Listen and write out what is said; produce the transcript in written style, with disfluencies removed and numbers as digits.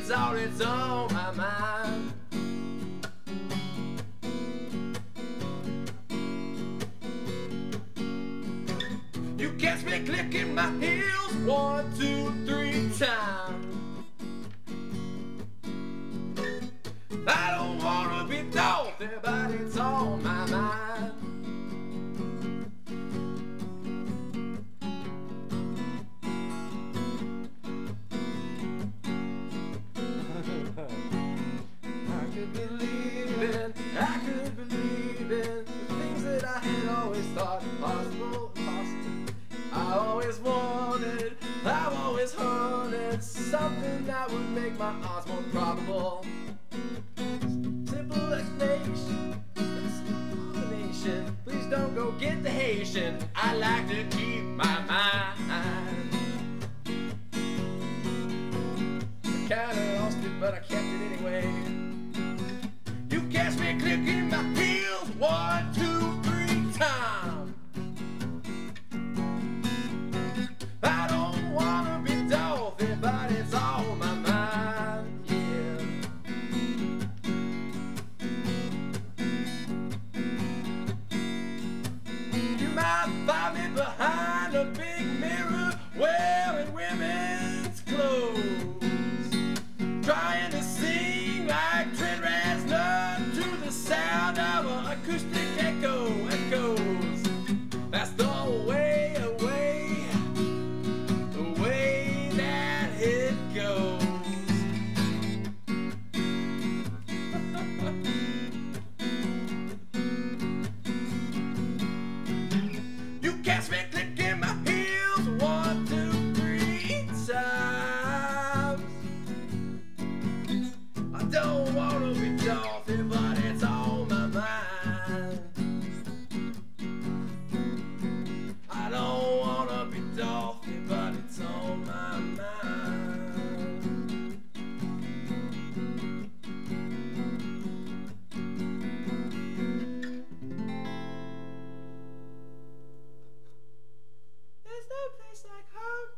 it's always on my mind. You catch me clicking my heels 1, 2, 3 times. I don't wanna be naughty, but it's on my mind. I could believe in the things that I had always thought possible. I always wanted, I've always hunted something that would make my odds more probable. Simple explanation, combination. Please don't go get the Haitian. I like to keep my mind. I kinda lost it, but I kept it anyway. You catch me clicking my heels 1, 2.